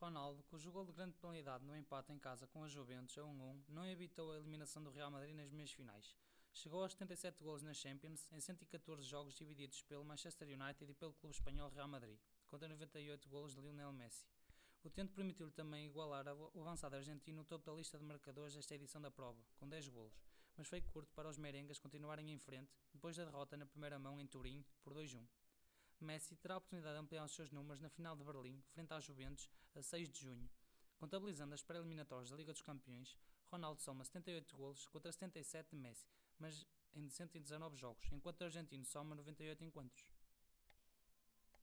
Ronaldo, cujo gol de grande penalidade no empate em casa com a Juventus a 1-1, não evitou a eliminação do Real Madrid nas meias finais. Chegou aos 77 golos na Champions, em 114 jogos divididos pelo Manchester United e pelo clube espanhol Real Madrid, contra 98 golos de Lionel Messi. O tento permitiu-lhe também igualar o avançado argentino no topo da lista de marcadores desta edição da prova, com 10 golos, mas foi curto para os merengues continuarem em frente, depois da derrota na primeira mão em Turim, por 2-1. Messi terá a oportunidade de ampliar os seus números na final de Berlim, frente à Juventus, a 6 de junho. Contabilizando as pré-eliminatórias da Liga dos Campeões, Ronaldo soma 78 golos contra 77 de Messi, mas em 119 jogos, enquanto o argentino soma 98 encontros.